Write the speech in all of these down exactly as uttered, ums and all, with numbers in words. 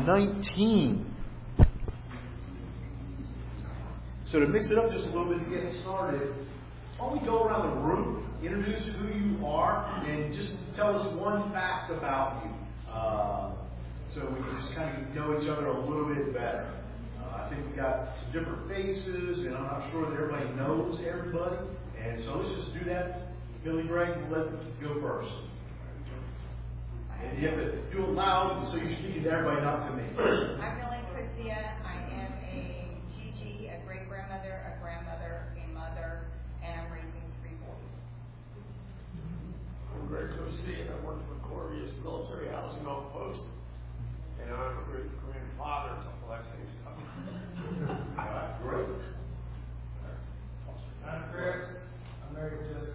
nineteen. So to mix it up just a little bit to get started, why don't we go around the room, introduce who you are, and just tell us one fact about you. Uh, so we can just kind of know each other a little bit better. Uh, I think we got some different faces, and I'm not sure that everybody knows everybody. And so let's just do that. Billy Greg, we'll let you go first. And you have to do it loud, so you're speaking to everybody, not to me. I'm Millie Christia. I am a Gigi, a great-grandmother, a grandmother, a mother, and I'm raising three boys. I'm Greg Christia, and I work for Corvius Military Housing Outpost, and I'm a great-grandfather to blessing stuff. All right, great. I'm Chris. I'm married to Jessica.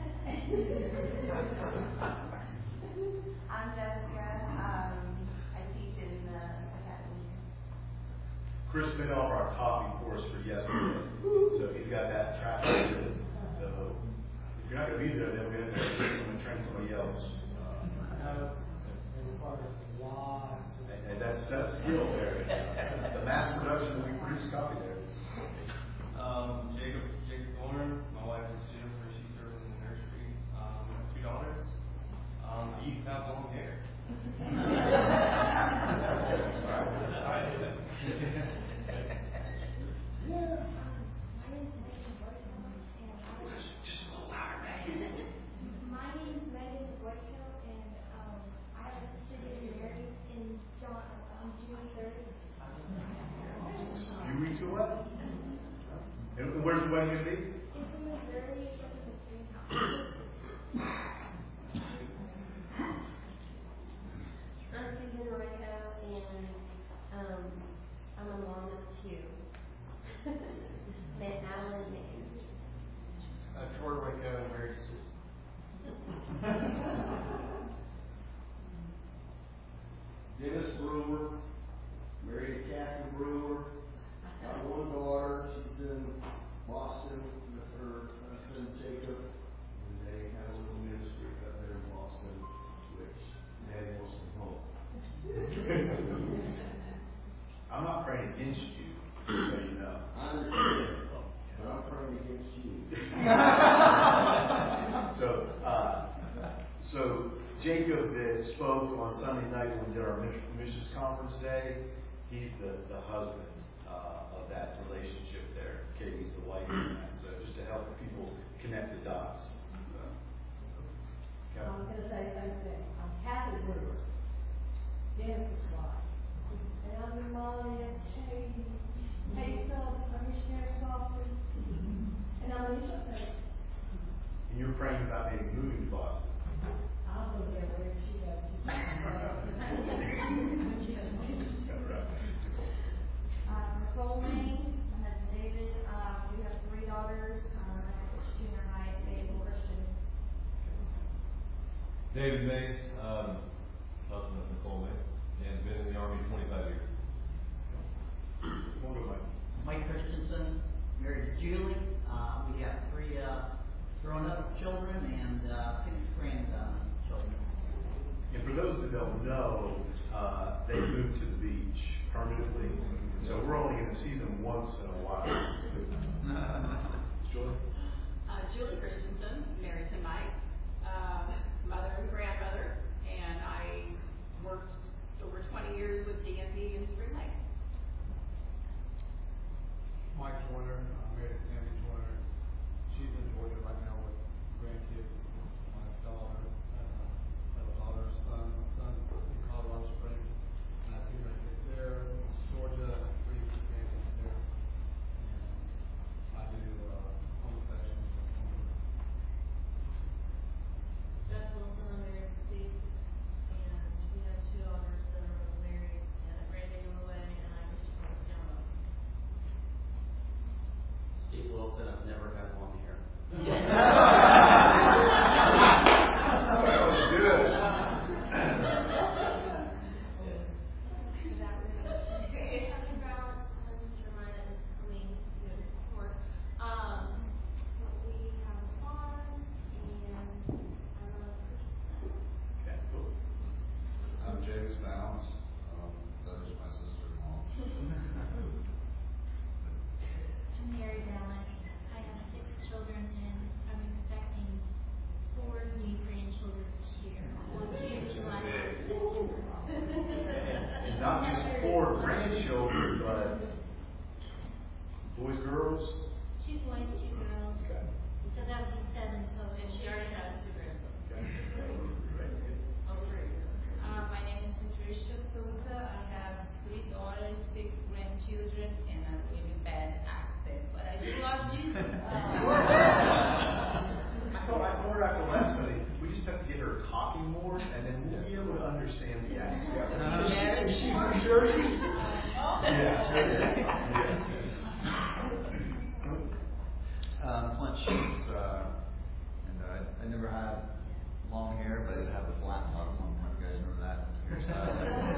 I'm Jessica. Um, I teach in the academy. Chris made all of our coffee for us for yesterday, so he's got that track record. So if you're not going to be there, then we're going to train somebody else. Uh, and, and that's that's skill there. The mass production that we produce coffee there. Um, Jacob Jacob Thorne. My wife is Jennifer. She serves in the nursery. Um, we have two daughters. Um, I used to have long hair. I did it. Yeah. Just a little louder, Megan. My name is Megan Boyko, and um, I have a sister getting married in John, on June third. You weeks away. And where's the wedding going to be? It's in Missouri, it's up in the greenhouse. I'm Susan Moreno, and um, I'm a mom of two. Met Alan and Megan. Uh, Troy Waco and married Dennis Brewer, married to Kathy Brewer. Got one daughter, she's in Boston with her husband Jacob, and they have a little ministry up there in Boston, which Daddy wants to home. I'm not praying against you, so you know. I understand, but I'm praying against you. so, uh, so Jacob that spoke on Sunday night when we did our missions conference day, he's the, the husband uh, of that relationship there. Katie's the wife in that. So just to help people connect the dots. I was going to say the same thing. I'm Kathy Brewer, Dennis's wife. And I'm your mom and Katie. Katie Phillips, I'm missionary's office. And I'm Alicia Phillips. And you're praying about maybe moving to Boston. I'll go there wherever she goes. Uh, Nicole Maine, my husband David, uh, we have three daughters, um, I teach junior high at Fayetteville Christian. David May, um, husband of Nicole May, and been in the Army twenty-five years. We'll go, Mike. Mike Christensen, married to Julie. Uh, we have three uh, grown-up children and uh, six grandchildren. And for those that don't know, uh, they moved to the beach permanently, so we're only going to see them once in a while. Julie? Uh, Julie Christensen, married to Mike, uh, mother and grandmother, and I worked over twenty years with D M V in Spring Lake. Mike Joyner, I'm married to Tammy Joyner. She's in Georgia right now with grandkids. My daughter, uh, have a daughter, son. My son's in Colorado Springs, and I have two grandkids there. Georgia, I have three grandkids there. And I do uh, home sections. Beth Wilson, I'm married to Steve, and we have two daughters that are married and a more grandchildren, but boys, girls? Two boys, two girls. Okay. So that would be seven total. She already has two grandsons. Okay. Great, good. Oh, great. Uh, my name is Patricia Souza. I have three daughters, six grandchildren, and a really bad accent. But I do love Jesus. I told, I told her after last Sunday, we just have to get her talking more, and then we'll be able to understand the accent. Uh, Is she- is she from Jersey? Oh. Yeah, Jersey. Yes. Um, Clint Sheets, uh, and uh, I never had long hair, but I did have the flat top at one point. You guys remember that? Hairstyle.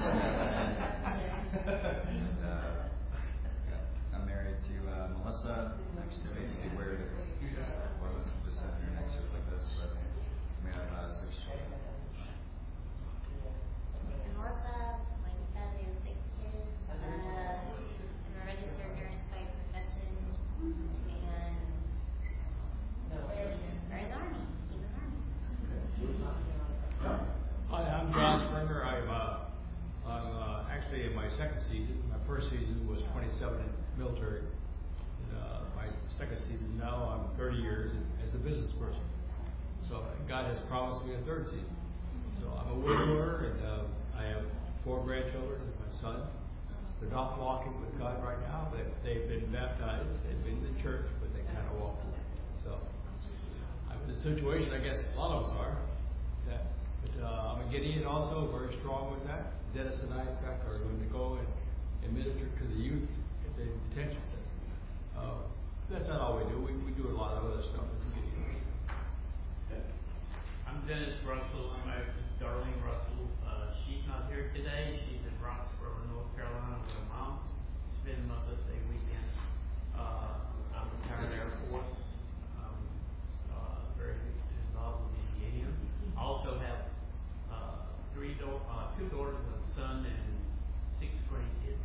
and, uh, yeah, I'm married to uh, Melissa. Next to me, she wears it. Wasn't just sitting here next to her like this, but we have uh, six children. And Melissa, like you said, we have six kids. Uh, I'm a registered nurse by profession, and we're in the Army, in the Army. Hi, I'm John Springer. I'm, uh, I'm uh, actually in my second season. My first season was twenty-seven in military. And, uh, my second season now, I'm thirty years as a business person. So God has promised me a third season. So I'm a widower, and uh, I have four grandchildren and my son. They're not walking with God right now. They, they've been baptized. They've been to church, but they kind of walk away. So I'm in a situation, I guess a lot of us are, that but uh, I'm a Gideon also, very strong with that. Dennis and I, in fact, are going to go and, and minister to the youth at the detention center. Uh, that's not all we do. We, we do a lot of other stuff as Gideons. I'm Dennis Russell. I'm married to Darlene Russell. Uh, she's not here today. She's in Roxborough, North Carolina with her mom. It's been Mother's Day weekend. Uh, I'm retired Air Force. I'm uh, very involved with the Indian. I also have uh, three do- uh, two daughters, a son, and six grandkids.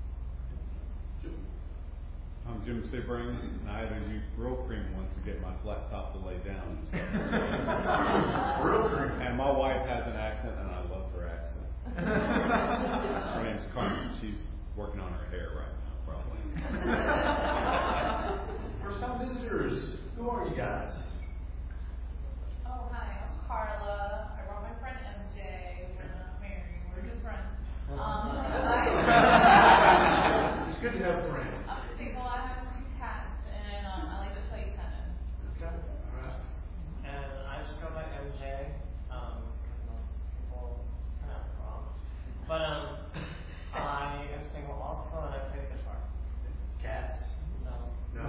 I'm Jim Sebring, and I had to use Real Cream once to get my flat top to lay down. And, Real Cream. and my wife has an accent, and I love her accent. Her name's Carmen. She's working on her hair right now, probably. For some visitors, who are you guys? Oh, hi, I'm Carla. I brought my friend M J. We're not married, we're good friends. Um, I, It's good to have friends. I'm single, I have two cats, and um, I like to play tennis. Okay. All right. And I just go by M J, um, because most people pronounce it wrong. But um, I am single also, and I play the guitar. Cats? No. No.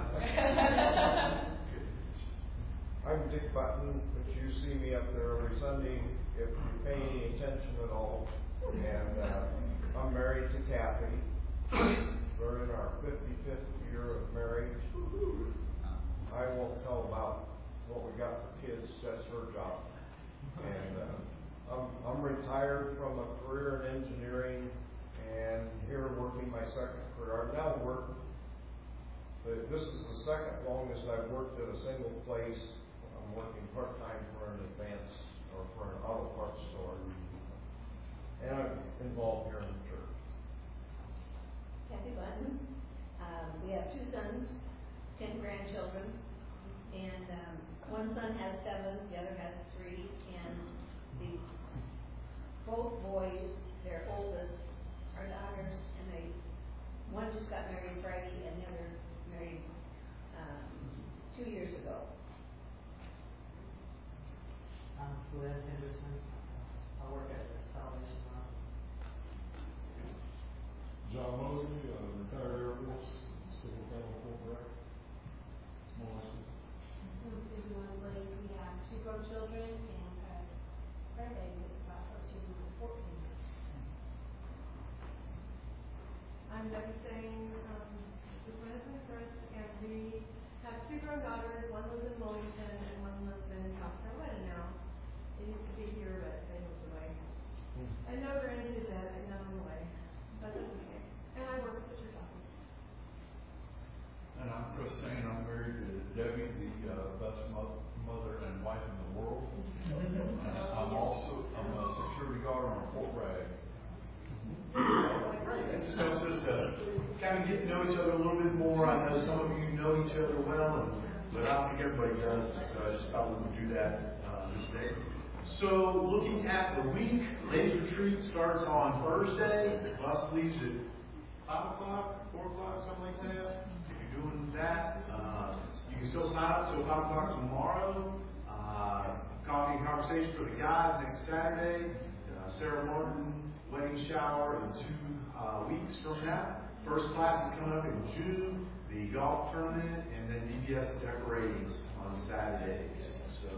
I'm Dick Button, but you see me up there every Sunday if you pay any attention at all. And uh, I'm married to Kathy. We're in our fifty-fifth year of marriage. I won't tell about what we got for kids, that's her job. And uh, I'm, I'm retired from a career in engineering and here working my second career. I've now worked, but this is the second longest I've worked at a single place. I'm working part-time for an advance or for an auto parts store. And I'm involved here in the church. Kathy Button. Um, we have two sons, ten grandchildren, and um, one son has seven, the other has three, and the both boys, their oldest, are daughters, and they one just got married Friday, and the other married um, two years ago. I'm Glenn Henderson. I work at the Salvation Army. John Mosley, uh, retired Air Force, still with Federal Fort Bragg. Molested. I'm Susan Wembley. We have two grown children and a grandbaby that's about thirteen and fourteen. I'm Debbie Singh, um, with my husband Chris, and we have two grown daughters. One lives in Wilmington and one lives in South Carolina now. They used to be here, but they moved away. And no grandkids yet, and none on the way. But that's okay. And I work at the church office. And I'm Chris Sane. I'm married to Debbie, the uh, best mo- mother and wife in the world. And I'm also I'm a security guard on Fort Bragg. Great. That just sounds kind of get to know each other a little bit more. I know some of you know each other well, and, but I don't think everybody does. So I just thought we would do that uh, this day. So looking at the week, ladies retreat starts on Thursday. Bus leaves at five o'clock, four o'clock, something like that. If you're doing that, uh, you can still sign up till five o'clock tomorrow. Uh, coffee and conversation for the guys next Saturday. Uh, Sarah Martin wedding shower in two uh, weeks from now. First class is coming up in June. The golf tournament, and then D B S decorating on Saturdays. So.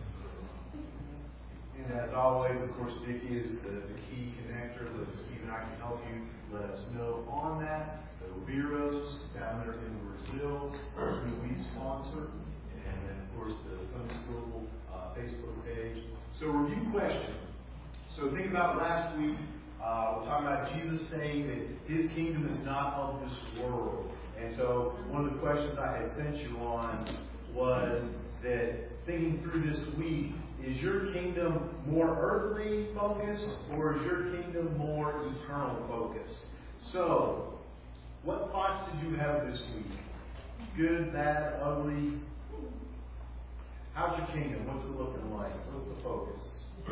And as always, of course, Vicki is the, the key connector. Let Steve and I can help you. Let us know on that. The Viros down there in Brazil, who we sponsor. And then, of course, the Sunday School uh, Facebook page. So, review question. So, think about last week. Uh, we're talking about Jesus saying that His kingdom is not of this world. And so, one of the questions I had sent you on was that thinking through this week, is your kingdom more earthly focused or is your kingdom more eternal focused? So, what thoughts did you have this week? Good, bad, ugly? How's your kingdom? What's it looking like? What's the focus?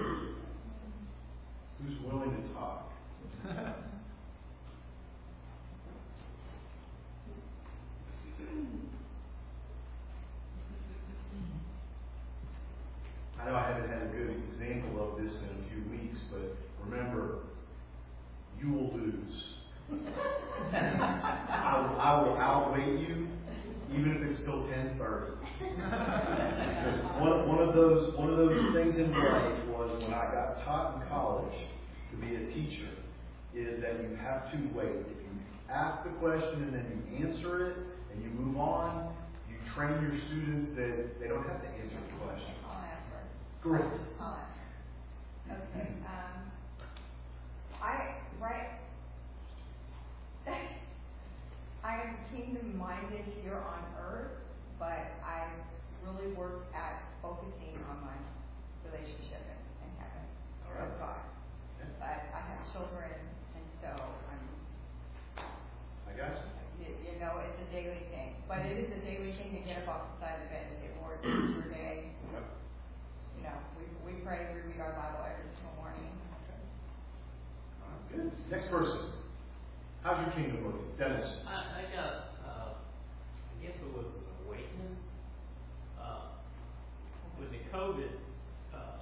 Who's willing to talk? I know I haven't had a good example of this in a few weeks, but remember, you will lose. I, will, I will outweigh you, even if it's still ten thirty. Because one, one of those one of those things in life was when I got taught in college to be a teacher, is that you have to wait. If you ask the question and then you answer it and you move on, you train your students that they don't have to answer the question. I'll answer. Correct. I'll answer. Okay. Um, I right. I am kingdom-minded here on earth, but I really work at focusing on my relationship in, in heaven with God. But I have children, and so I'm. I got You, you. you know, it's a daily thing, but it is a daily thing to get up off the side of the bed and say, "Lord, this is your day." Yep. You know, we we pray, we read our Bible every single morning. Okay. All right, good. Next person. How's your kingdom looking? Dennis. I, I got, uh, I guess it was an awakening. Uh, with the COVID, uh,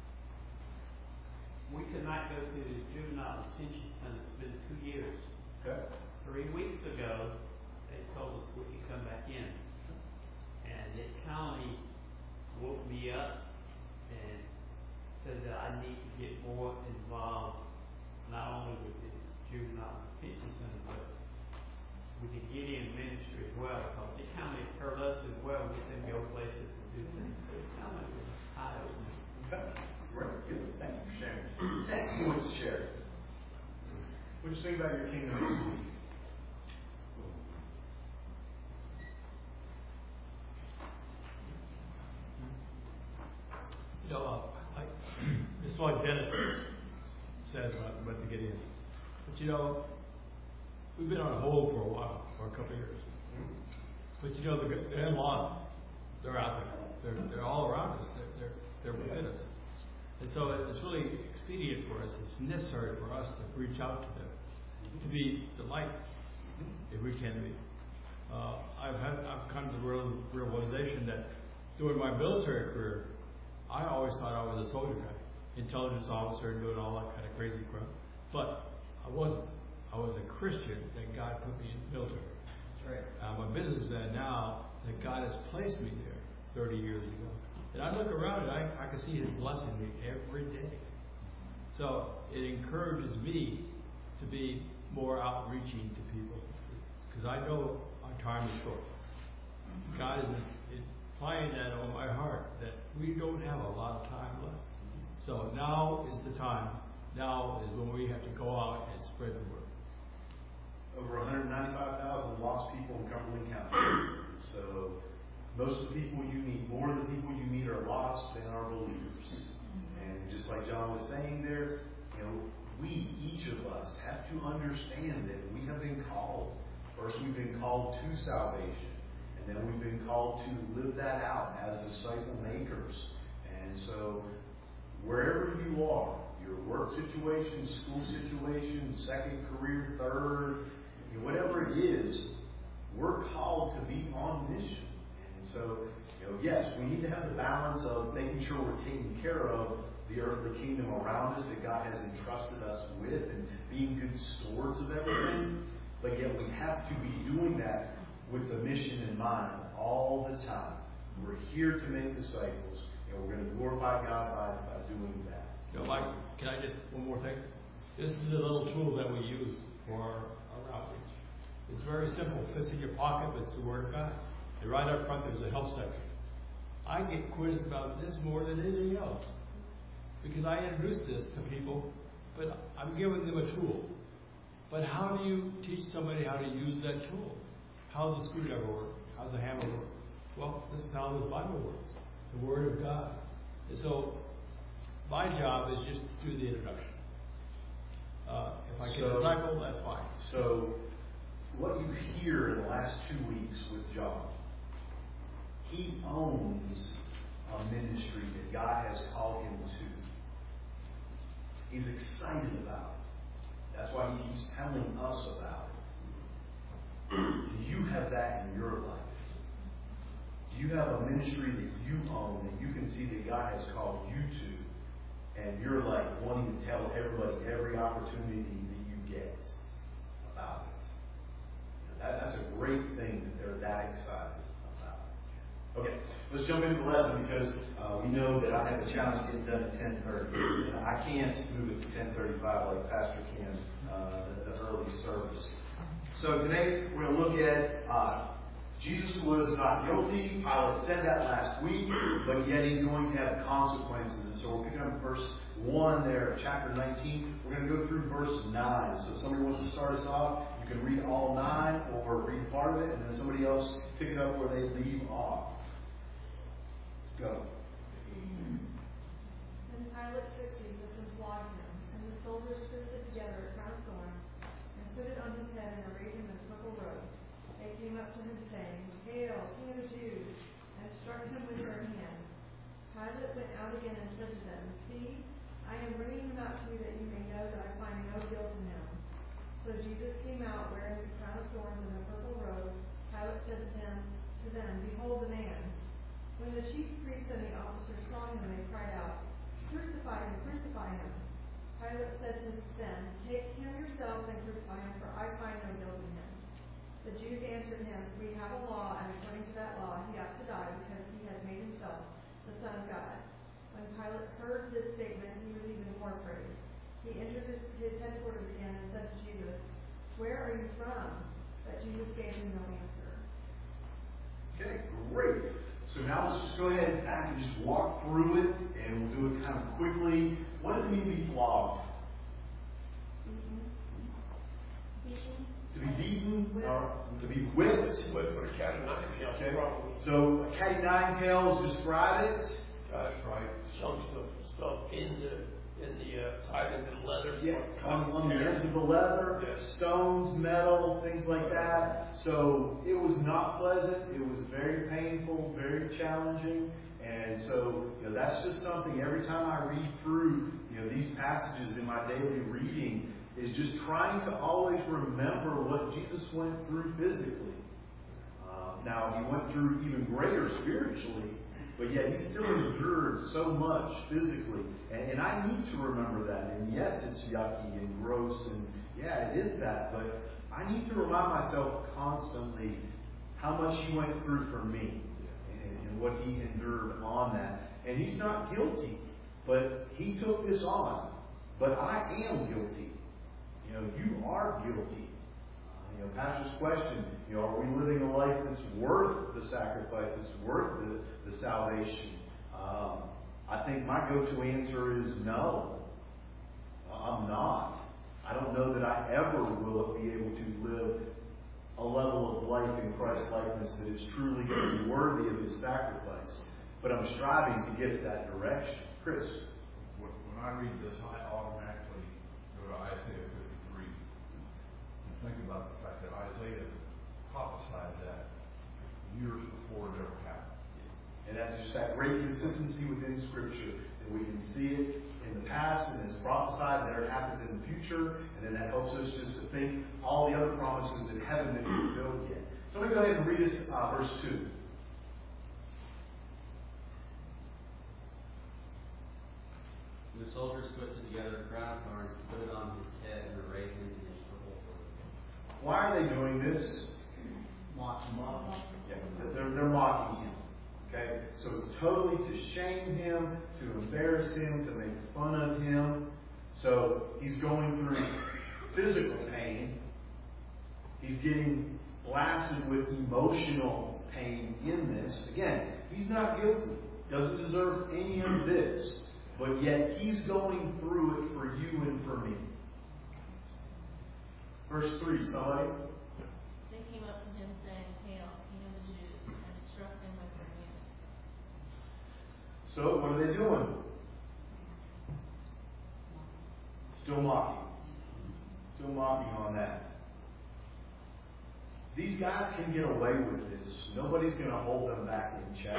we could not go to the juvenile detention center. It's been two years. Okay. Three weeks ago, they told us we could come back in. And the county woke me up and said that I need to get more involved, not only with the juvenile detention center, but with the Gideon ministry as well, because the county heard us as well. We can go places and do things. So it kind of was eye-opening. Okay. Great. Good. Thank you for sharing. Next, who wants to share? What do you think about your kingdom this week? You know, uh, I, it's like Dennis said about, about the Gideon. But you know, we've been on hold for a while, for a couple of years. But you know, the, the in-laws, they're out there. They're, they're all around us. They're, they're, they're within us. And so it's really expedient for us. It's necessary for us to reach out to them, to be the light, if we can be. Uh, I've had, I've come to the real, realization that during my military career, I always thought I was a soldier guy, intelligence officer, and doing all that kind of crazy crap. But I wasn't. I was a Christian that God put me in the military. That's right. I'm a businessman now that God has placed me there thirty years ago. And I look around and I, I can see His blessing me every day. So it encourages me to be more outreaching to people, because I know our time is short. God is implying that on my heart that we don't have a lot of time left. So now is the time. Now is when we have to go out and spread the word. Over one hundred ninety-five thousand lost people in Cumberland County. So most of the people you meet, more of the people you meet are lost than are believers. And just like John was saying there, you know, we, each of us, have to understand that we have been called First, we've been called to salvation. And then we've been called to live that out as disciple makers. And so, wherever you are, your work situation, school situation, second career, third, you know, whatever it is, we're called to be on mission. And so, you know, yes, we need to have the balance of making sure we're taking care of the earthly kingdom around us that God has entrusted us with and being good stewards of everything. But yet we have to be doing that with the mission in mind all the time. We're here to make disciples, and we're going to glorify God by, by doing that. You know, Mike, can I just, one more thing? This is a little tool that we use for our, our outreach. It's very simple. It fits in your pocket, but it's the Word of God. And right up front, there's a help section. I get quizzed about this more than anything else. Because I introduce this to people, but I'm giving them a tool. But how do you teach somebody how to use that tool? How does a screwdriver work? How does a hammer work? Well, this is how the Bible works. The Word of God. And so, my job is just to do the introduction. Uh, if I get So- a disciple, that's fine. So, what you hear in the last two weeks with John, he owns a ministry that God has called him to. He's excited about it. That's why he keeps telling us about it. Do you have that in your life? Do you have a ministry that you own, that you can see that God has called you to, and you're like wanting to tell everybody every opportunity that you get about it? That, that's a great thing that they're that excited about. Okay, let's jump into the lesson because uh, we know that I have a challenge getting done at ten thirty. I can't move it to ten thirty-five like Pastor can, uh, the, the early service. So today we're going to look at uh, Jesus was not guilty. Pilate said that last week, but yet he's going to have consequences. And so we're picking up verse one there, chapter nineteen. We're going to go through verse nine. So if somebody wants to start us off, you can read all nine or read part of it, and then somebody else pick it up where they leave off. Go. Then Pilate took Jesus and flogged him, and the soldiers twisted together a crown of thorns and put it on his head and arrayed him in a purple robe. They came up to him saying, "Hail, King of the Jews!" and struck him with their hands. Pilate went out again and said to them, "See, I am bringing him out to you that you may know that I find no guilt in him." So Jesus came out wearing the crown of thorns and the purple robe. Pilate said to them, to them, "Behold the man." When the chief priests and the officers saw him, they cried out, "Crucify him, crucify him." Pilate said to them, "Take him yourselves and crucify him, for I find no guilt in him." The Jews answered him, "We have a law, and according to that law he ought to die, because he has made himself the Son of God." When Pilate heard this statement, he was even more afraid. He entered his, his headquarters again and said to Jesus, "Where are you from?" But Jesus gave him no answer. Okay, great. So now let's just go ahead and back and just walk through it, and we'll do it kind of quickly. What does it mean to be flogged? To be beaten, or to be whipped. Whipped with a cat of nine tails, Okay. probably. So a cat of nine tails, describe it. That's right. Chunks of stuff in the in the uh, tied into the leather. Yeah, on, on the ends of the leather, stones, metal, things like that. So it was not pleasant. It was very painful, very challenging. And so, you know, that's just something every time I read through, you know, these passages in my daily reading, is just trying to always remember what Jesus went through physically. Uh, now, he went through even greater spiritually, but yet he still endured so much physically. And, and I need to remember that. And yes, it's yucky and gross, and yeah, it is that. But I need to remind myself constantly how much he went through for me and, and what he endured on that. And he's not guilty, but he took this on. But I am guilty. You know, you are guilty. Uh, you know, Pastor's question, you know, are we living a life that's worth the sacrifice, that's worth the, the salvation? Um, I think my go-to answer is no. I'm not. I don't know that I ever will be able to live a level of life in Christ's likeness that is truly going to be worthy of his sacrifice. But I'm striving to get it that direction. Chris? When when I read this, I automatically go to Isaiah fifty-three and think about the fact that Isaiah prophesied that years before it ever happened. And that's just that great consistency within Scripture, that we can see it in the past and it's prophesied, and there it happens in the future, and then that helps us just to think all the other promises that haven't been fulfilled yet. So let me go ahead and read us uh, verse two. The soldiers twisted together a crown of thorns, put it on his head, and arrayed him in his purple robe. Why are they doing this? Mocking him. Yeah, they're, they're mocking him. Okay? So it's totally to shame him, to embarrass him, to make fun of him. So he's going through physical pain. He's getting blasted with emotional pain in this. Again, he's not guilty. Doesn't deserve any of this. But yet he's going through it for you and for me. Verse three, somebody. They came up to him saying, "Hail, King of the Jews," and struck him with their hands. So what are they doing? Still mocking. Still mocking on that. These guys can get away with this. Nobody's going to hold them back in check.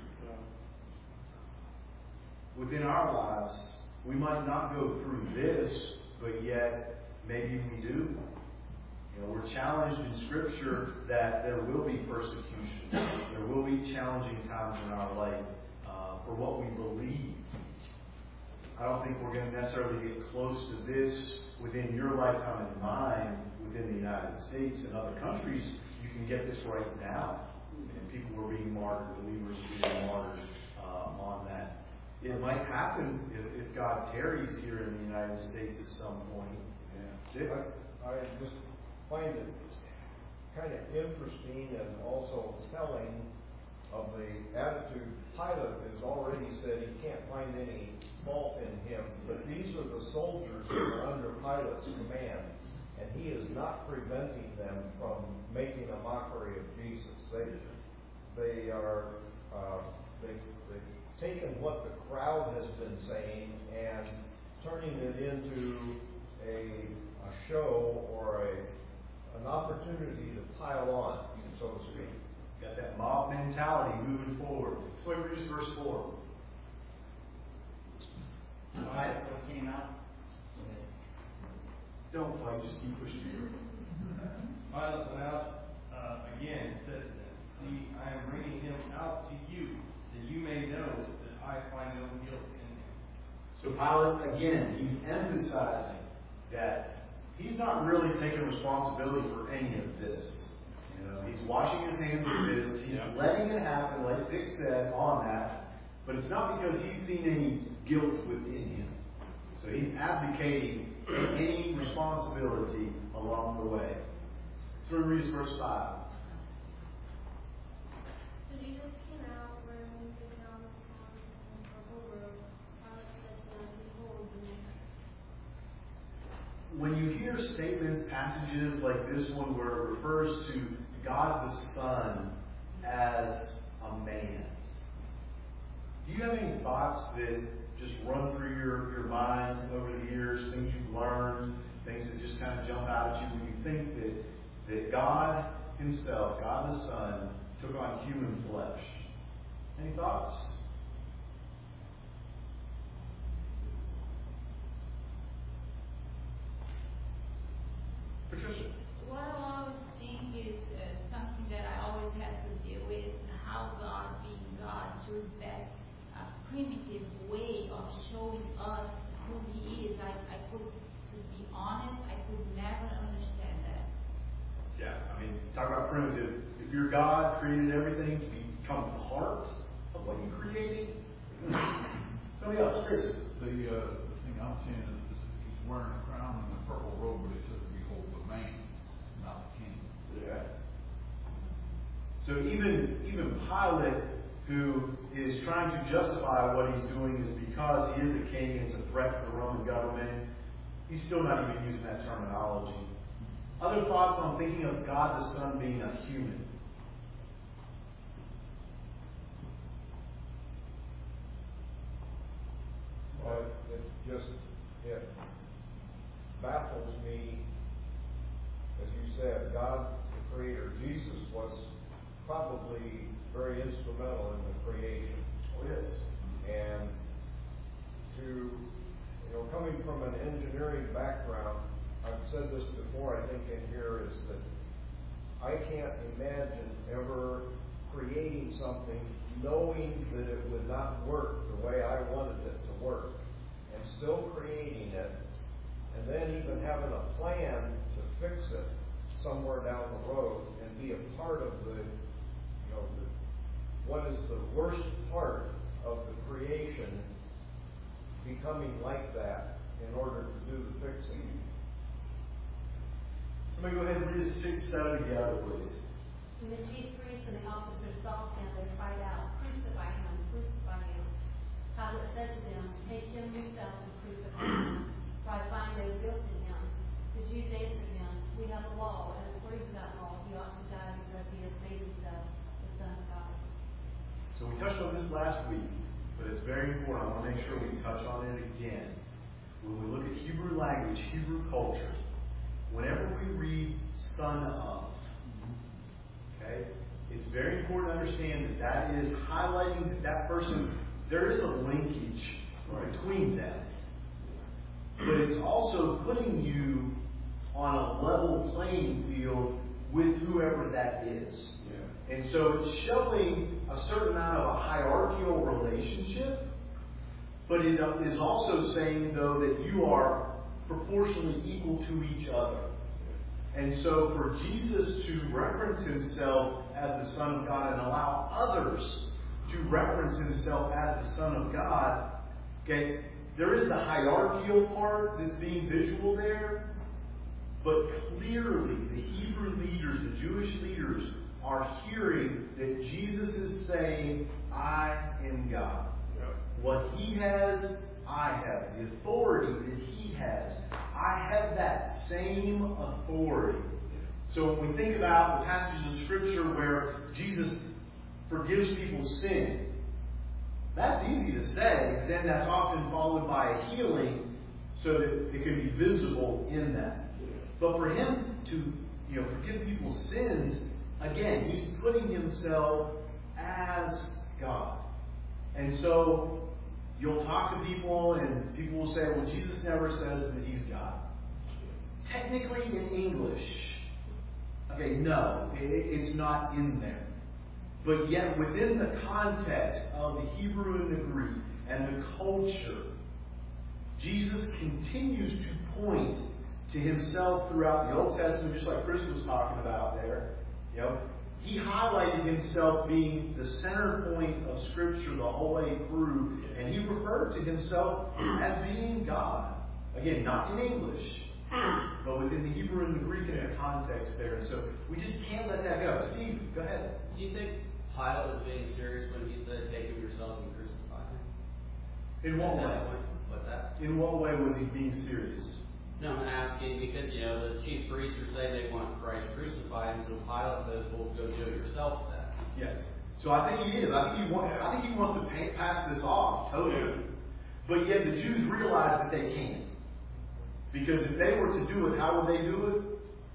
Within our lives, we might not go through this, but yet maybe we do. You know, we're challenged in Scripture that there will be persecution. There will be challenging times in our life uh, for what we believe. I don't think we're going to necessarily get close to this within your lifetime and mine within the United States and other countries. You can get this right now. And people are being martyred, believers are being martyred uh, on that. It might happen if, if God tarries here in the United States at some point. Yeah. I, I just find it kind of interesting and also telling of the attitude. Pilate has already said he can't find any fault in him, but these are the soldiers who are under Pilate's command, and he is not preventing them from making a mockery of Jesus. They, they are, uh, they, they've taken what the crowd has been saying and turning it into a, a show or a, an opportunity to pile on, so to speak. Got that mob mentality moving forward. So we read verse four. Pilate came out. Don't fight, just keep pushing through. Pilate went out uh, again and said to them, "See, I am bringing him out to you, that you may know that I find no guilt in him." So Pilate, again, he's emphasizing that he's not really taking responsibility for any of this. You know, he's washing his hands of this. He's yeah. letting it happen, like Dick said, on that. But it's not because he's seen any guilt within him. So he's abdicating any responsibility along the way. So we read verse five. So Jesus came out wearing the crown of thorns and purple robe. Pilate said to them, "Behold the man." When you hear statements, passages like this one where it refers to God the Son as a man, do you have any thoughts that just run through your, your mind over the years, things you've learned, things that just kind of jump out at you when you think that, that God Himself, God the Son, took on human flesh? Any thoughts? Patricia. What I always think is uh, something that I always have to deal with, how God, being God, chose that uh, primitive way of showing us who He is. I, I could, to be honest, I could never understand that. Yeah, I mean, talk about primitive. If your God created everything to become part of what He created, somebody else, Chris. The, uh, the thing I'm seeing is this, he's wearing a crown and a purple robe, but he says, "Behold the man, not the king." Yeah. So even even Pilate, who is trying to justify what he's doing is because he is a king and it's a threat to the Roman government, he's still not even using that terminology. Other thoughts on thinking of God the Son being a human? Well, it just, it baffles me, as you said, God, the Creator Jesus was probably very instrumental in the creation. Oh, yes. And to, you know, coming from an engineering background, I've said this before, I think in here, is that I can't imagine ever creating something knowing that it would not work the way I wanted it to work, and still creating it, and then even having a plan to fix it somewhere down the road and be a part of the, you know, the, what is the worst part of the creation becoming like that in order to do the fixing. Somebody go ahead and read six, seven together, please. When the chief priests and the officers saw him, they cried out, "Crucify him, crucify him." Pilate said to them, "Take him yourself and crucify him, for I find no guilt in him." The Jews answered him, "We have a law, and according to that law, he ought to die because he has made himself the Son of God." So we touched on this last week, but it's very important. I want to make sure we touch on it again. When we look at Hebrew language, Hebrew culture, whenever we read "son of," okay, it's very important to understand that that is highlighting that that person, there is a linkage between them. But it's also putting you on a level playing field with whoever that is. Yeah. And so it's showing a certain amount of a hierarchical relationship, but it is also saying, though, that you are proportionally equal to each other. And so for Jesus to reference himself as the Son of God and allow others to reference himself as the Son of God, okay, there is the hierarchical part that's being visual there, but clearly the Hebrew leaders, the Jewish leaders, are hearing that Jesus is saying, "I am God." Yep. What he has, I have. The authority that he has, I have that same authority. So when we think about the passage in Scripture where Jesus forgives people's sin, that's easy to say, but then that's often followed by a healing so that it can be visible in that. But for him to, you know, forgive people's sins, again, he's putting himself as God. And so you'll talk to people and people will say, "Well, Jesus never says that he's God." Technically in English, okay, no, it's not in there. But yet within the context of the Hebrew and the Greek and the culture, Jesus continues to point to himself throughout the Old Testament, just like Chris was talking about there. You know, he highlighted himself being the center point of Scripture the whole way through, and he referred to himself as being God. Again, not in English, but within the Hebrew and the Greek and the context there. And so we just can't let that go. Steve, go ahead. Do you think Pilate was being serious when he said, "Take him yourself and crucify him"? In what way? What's that? In what way was he being serious? No, I'm asking because, you know, the chief priests are saying they want Christ crucified, so Pilate says, "Well, go do it yourself then." Yes. So I think he is. I think he wants. I think he wants to pay, pass this off totally. But yet the Jews realize that they can't, because if they were to do it, how would they do it?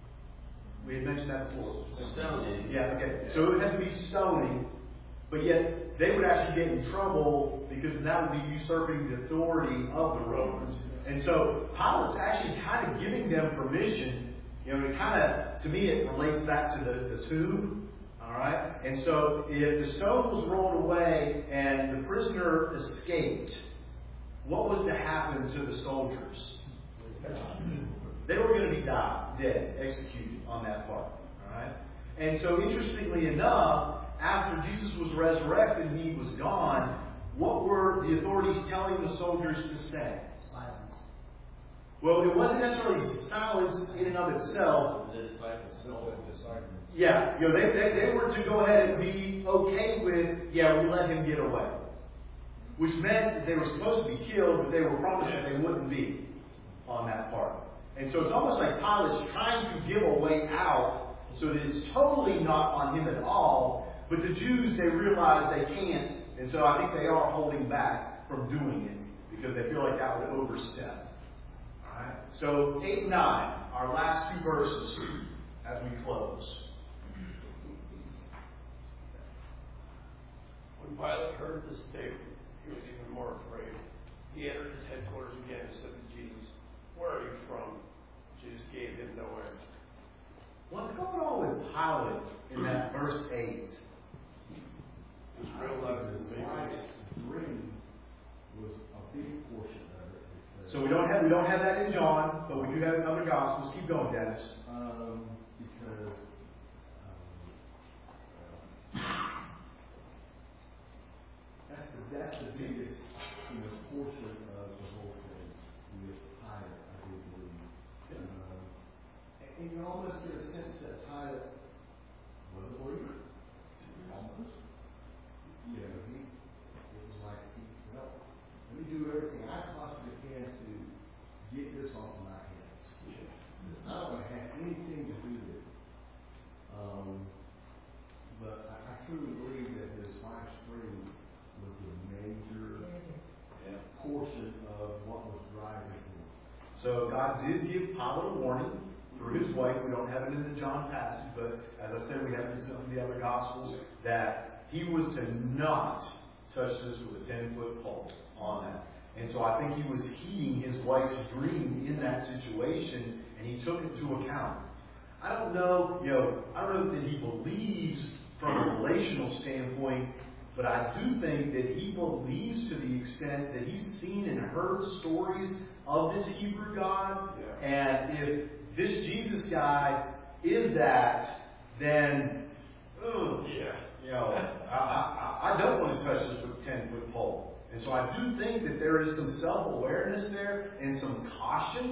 We had mentioned that before. Stoning. Yeah. Okay. So it would have to be stoning, but yet they would actually get in trouble because that would be usurping the authority of the Romans. And so Pilate's actually kind of giving them permission. You know, it kind of, to me, it relates back to the, the tomb. All right? And so if the stone was rolled away and the prisoner escaped, what was to happen to the soldiers? They were going to be died, dead, executed on that part. All right? And so interestingly enough, after Jesus was resurrected and he was gone, what were the authorities telling the soldiers to say? Well, it wasn't necessarily silence in and of itself. The disciples. Yeah, you know, they, they, they were to go ahead and be okay with, yeah, we let him get away. Which meant that they were supposed to be killed, but they were promised that they wouldn't be on that part. And so it's almost like Pilate's trying to give a way out so that it's totally not on him at all. But the Jews, they realize they can't. And so I think they are holding back from doing it because they feel like that would overstep. So, eight and nine, our last two verses as we close. When Pilate heard this statement, he was even more afraid. He entered his headquarters again and said to Jesus, "Where are you from?" Jesus gave him no answer. What's going on with Pilate in that verse eight? Just realized his wife's dream was a big portion of it. because- So we don't have we don't have that in John, but we do have it in other Gospels. Keep going, Dennis. Um, because, um, that's the, that's the biggest, you know, portion of the whole thing with Pilate, I do believe. Um, and, and you almost get a sense that Pilate was a believer. Almost. You know, he, it was like, he, well, let me do everything I possibly can to get this off of my hands. I don't want to have anything to do with it. Um, but I, I truly believe that his wife's dream was the major Yeah. portion of what was driving him. So God did give Pilate a warning through his wife. We don't have it in the John passage, but as I said, we have it in the other Gospels that he was to not touch this with a ten-foot pole on that. And so I think he was heeding his wife's dream in that situation, and he took it to account. I don't know, you know, I don't know that he believes from a relational standpoint, but I do think that he believes to the extent that he's seen and heard stories of this Hebrew God. Yeah. And if this Jesus guy is that, then, ugh, Yeah. you know, I, I, I don't want to touch this with a ten-foot pole. And so I do think that there is some self-awareness there and some caution.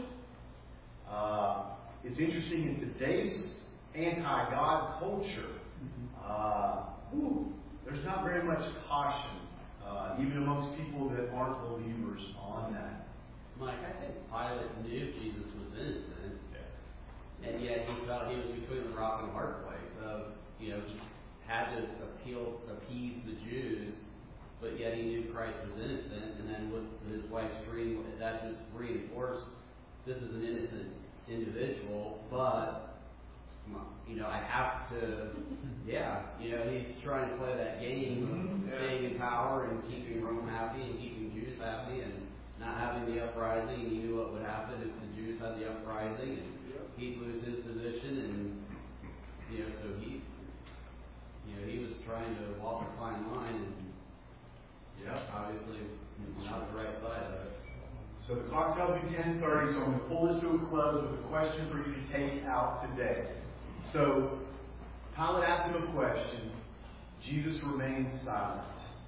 Uh, it's interesting in today's anti-God culture, uh, ooh, there's not very much caution, uh, even amongst people that aren't believers on that. Mike, I think Pilate knew Jesus was innocent, and yet he felt he was between the rock and a hard place. Of, you know, he had to appeal, appease the Jews, but yet he knew Christ was innocent. And then with his wife's dream, that just reinforced this is an innocent individual. But you know, I have to, yeah, you know, he's trying to play that game of staying in power and keeping Rome happy and keeping Jews happy and not having the uprising. And he knew what would happen if the Jews had the uprising, and he'd lose his position. And you know, so he, you know, he was trying to walk a fine line, and Yep. obviously not the right side of it. So the clock tells me ten thirty, so I'm going to pull this to a close with a question for you to take out today. So Pilate asked him a question. Jesus remained silent.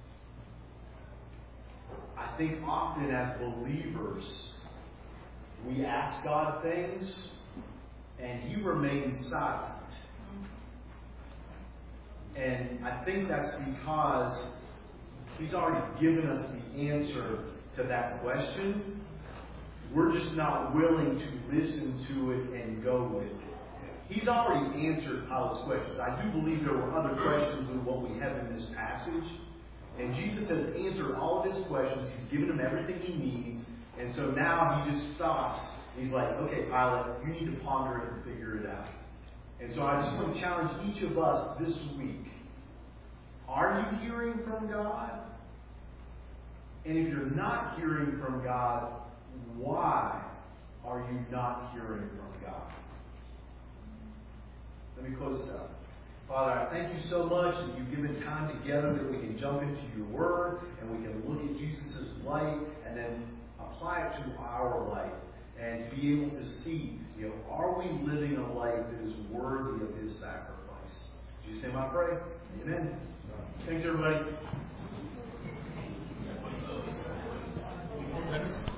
I think often as believers, we ask God things, and He remains silent. And I think that's because He's already given us the answer to that question. We're just not willing to listen to it and go with it. He's already answered Pilate's questions. I do believe there were other questions than what we have in this passage. And Jesus has answered all of his questions. He's given him everything he needs. And so now he just stops. He's like, okay, Pilate, you need to ponder it and figure it out. And so I just want to challenge each of us this week. Are you hearing from God? And if you're not hearing from God, why are you not hearing from God? Let me close this out. Father, I thank you so much that you've given time together that we can jump into your word and we can look at Jesus' life and then apply it to our life and be able to see, you know, are we living a life that is worthy of his sacrifice? In Jesus' name I pray. Amen. Thanks, everybody.